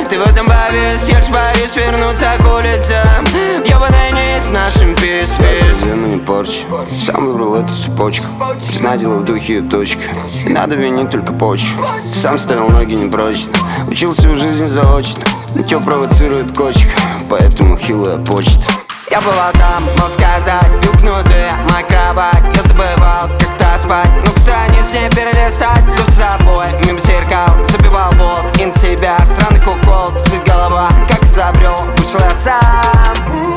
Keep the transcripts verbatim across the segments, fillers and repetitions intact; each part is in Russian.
Ты в этом повис, я ж боюсь вернуться к улицам. Ёбаный низ нашим пис-пис. Проблема не порчи, сам выбрал эту цепочку. Признать дело в духе и точка. Не надо винить только почву. Ты сам ставил ноги непрочно. Учился в жизни заочно. Ничего провоцирует кочек, поэтому хилая почта. Я бывал там, мог сказать, юбнутая моя кровать. Я забывал, как-то спать, ну к страниц не перелистать. Тут с собой, мимо зеркал, забивал болт ин себя, странный кукол, жизнь голова, как изобрел, вышел я сам.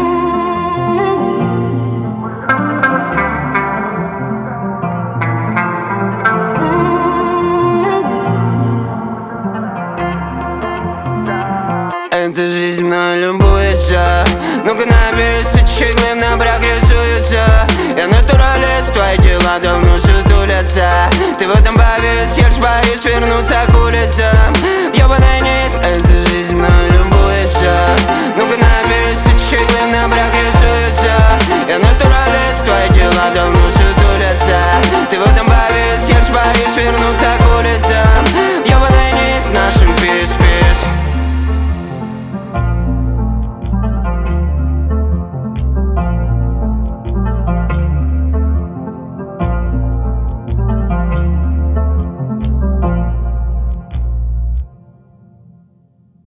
Эта жизнь мной любуется. Ну-ка набейся, чуть гневно брак рисуется. Я натуралист, твои дела давно сутулятся. Ты в этом повис, я ж боюсь вернуться к улицам.